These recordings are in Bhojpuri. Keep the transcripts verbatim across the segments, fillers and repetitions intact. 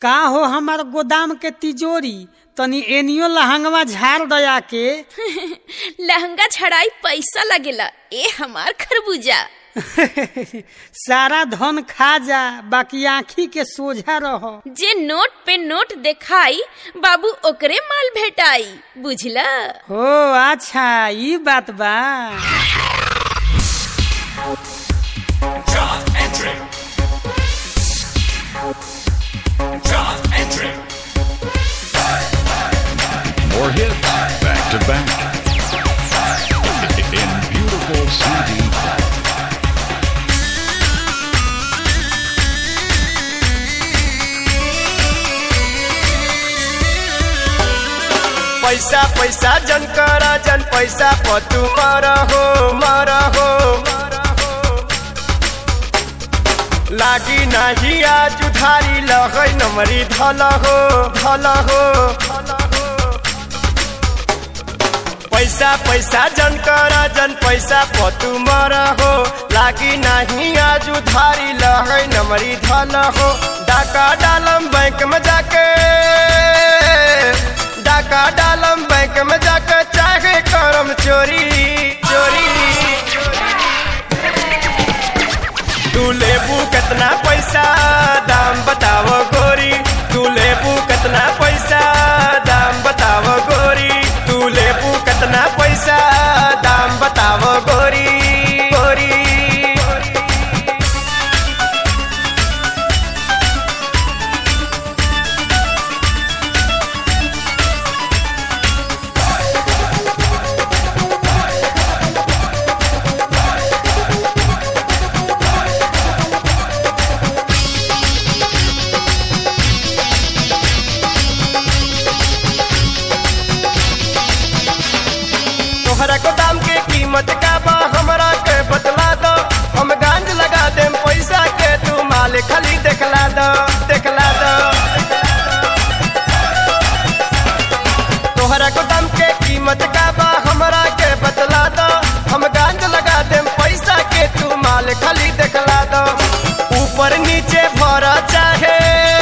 का हो हमार गोदाम के तिजोरी तनी एनियो लहंगवा झाड़ दया के। लहंगा छड़ाई पैसा लगेला ए हमार खरबूजा। सारा धन खा जा बाकी आँखी के सोझा रहो। जे नोट पे नोट देखाई बाबू ओकरे माल भेटाई बुझला। हो अच्छा ई बात बा। John entry. John entry. More hits back to back in beautiful C D. पैसा पैसा जन करा जन पैसा पतू मारा हो मारा हो लागी नहीं आज उधारी लगई नमरी धल हो धल हो पैसा पैसा जन करा जन पैसा पतू मारा हो लागी नहीं आज उधारी लगई नमरी धल हो। डाका डालम बैंक में जाके डाका डालम बैंक में जाकर चाहे करम चोरी चोरी। तू लेबू कितना पैसा दाम बताओ गोरी। तू लेबू कितना पैसा दाम बताओ गोरी। तू लेबू कितना पैसा दाम बताओ गोरी गोरी। तोहरा को दाम के कीमत का बा हमरा के बतला दो। हम गांज लगा देम पैसा के तू माल खाली देखला दो देखला दो। तोहरा को दाम के कीमत का बा हमरा के बतला दो। हम गांज लगा देम पैसा के तू माल खाली देखला दो। ऊपर नीचे भरा चाहे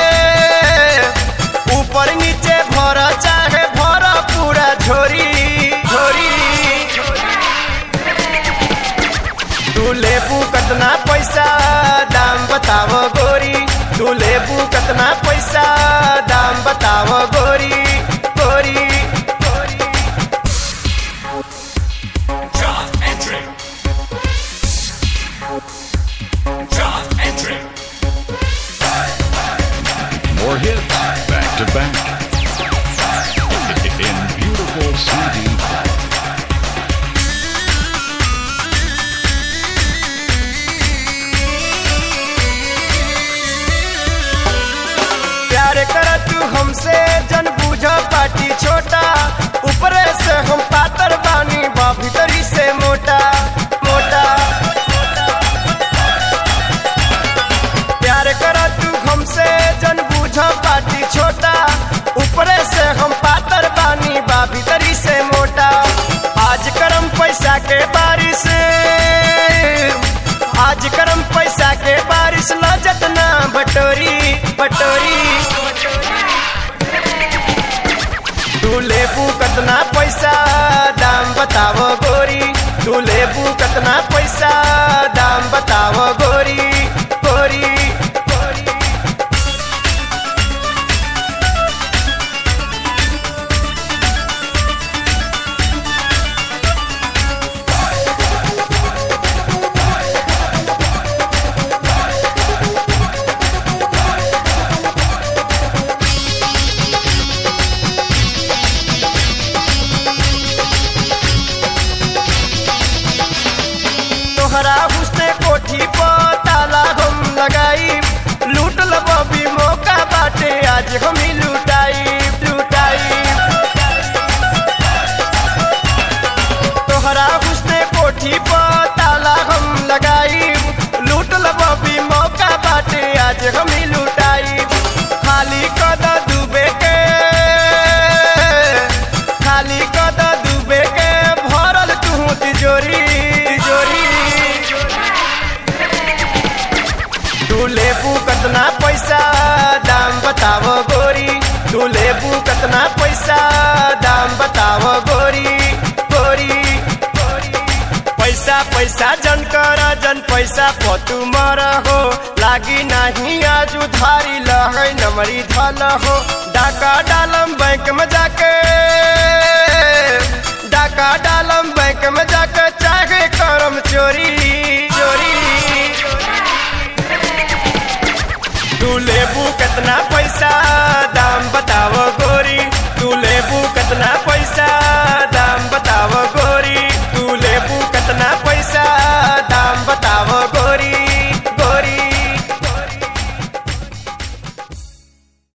ऊपर नीचे भरा चाहे भरा पूरा झोरी झोरी। तू लेबू कितना पैसा दाम बताओ गोरी। तू लेबू कितना पैसा दाम बताओ गोरी गोरी गोरी। John entry. John entry. More hits back to back in beautiful C D. प्यार कर तू हमसे जन बूझा पाटी छोटा। ऊपरे से हम पातर बानी बा भीतरी से मोटा मोटा। प्यार कर तू हमसे जन बूझा पाटी छोटा। ऊपरे से हम पातर बानी बा भीतरी से मोटा। आज करम पैसा के बारिश आज करम पैसा के बारिश लजत ना बटोरी बटोरी। तू लेबू कितना पैसा दाम बताओ गोरी। तू लेबू कितना पैसा दाम बताओ गोरी गोरी गोरी। तोहरा हुस्ने कोठी पर तू लेबू कितना पैसा दाम बताव गोरी गोरी गोरी। पैसा पैसा जन कर जन पैसा पतू मर हो लागी नहीं आज उधारी लहै नमरी धल हो। डाका डालम बैंक में जाके डाका डालम बैंक में जाके